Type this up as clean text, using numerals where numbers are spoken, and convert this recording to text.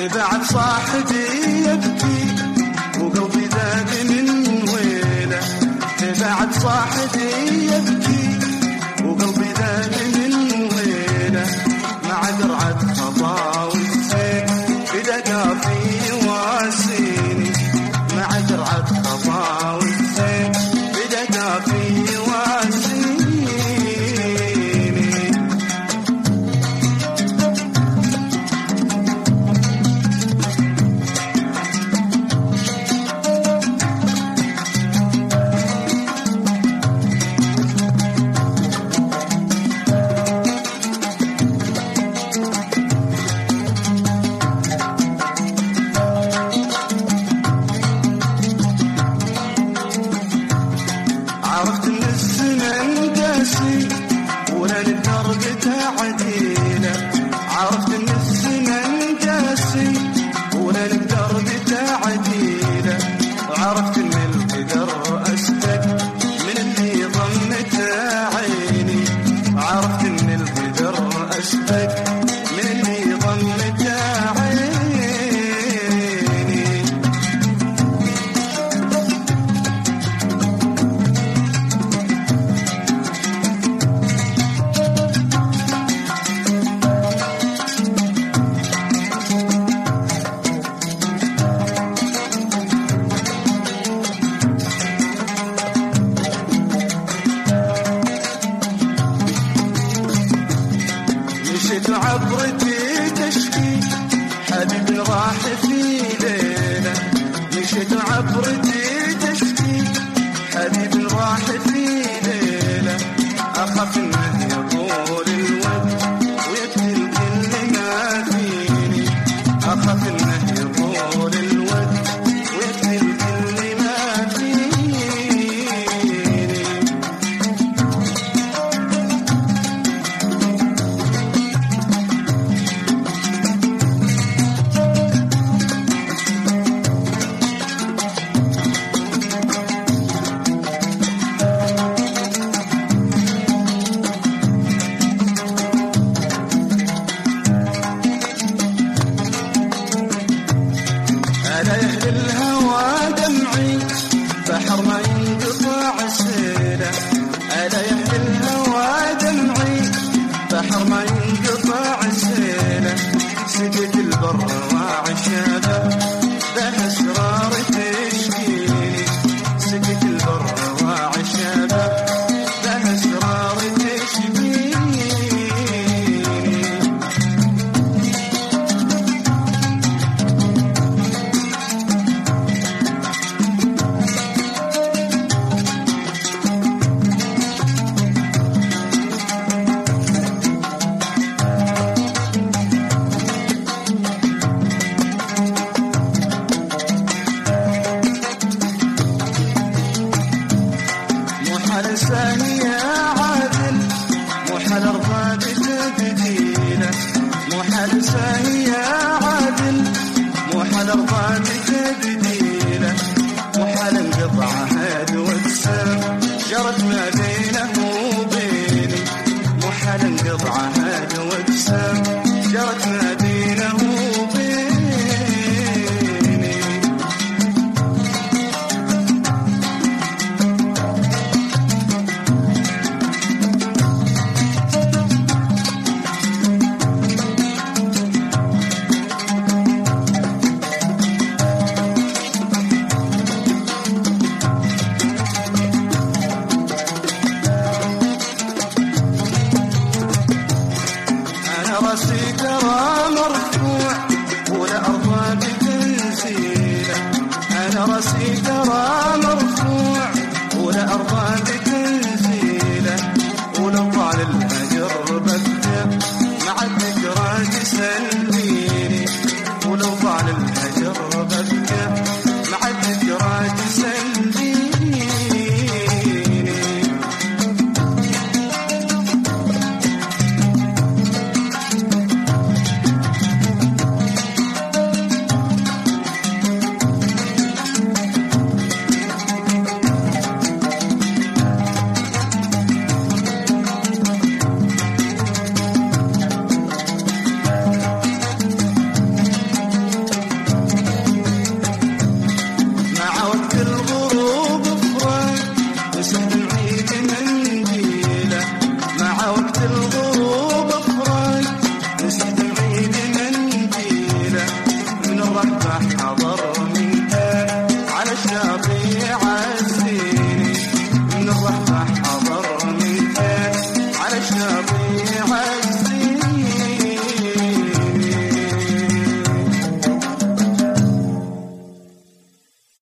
بعد صاحبي يبكي وقلبي ذاب من ويله، بعد صاحبي يبكي وقلبي ذاب من ويله، مع درعة خطاوي الزين بدقا في واسيني، مع درعة خطاوي الزين بدقا في واسيني. عرفت ان الزمن قاسي ولا للدرب تعديله، عرفت ان الزمن قاسي ولا للدرب تعديله، وعرفت ان القدر اسبق من اللي ضمت عيني، عرفت ان القدر اسبق من اللي ضمت عيني. مشيت عبرتي تشكي حبيب راح في ليلة، مشيت عبرتي تشكي حبيب راح في ليلة، أخاف إنه يطول الوقت ويقتل كل ما فيني، أخاف إنه يطول الوقت ويقتل كل ما فيني. ألا يهدي الهوى دمعي بحر ما ينقطع سيله، ألا يهدي الهوى دمعي بحر ما ينقطع سيله، سقيت البر وعشابه ذا أسرار تشكيني، سقيت البر وعشابه ذا أسرار تشكيني. محال لساني يا عادل محال ارضى بتبديله، محال لساني يا عادل محال ارضى بتبديله، محال انقطع هاد واجسام جرت ما بينه وبيني، محال انقطع هاد واجسام جرت ما بينه وبيني. راسي ترى مرفوع ولا أرضى بتنزيله، أنا راسي ترى مرفوع ولا أرضى بتنزيله، ولو طال الهجر ببدأ مع الذكرى تسليني، ولو طال الهجر ببدأ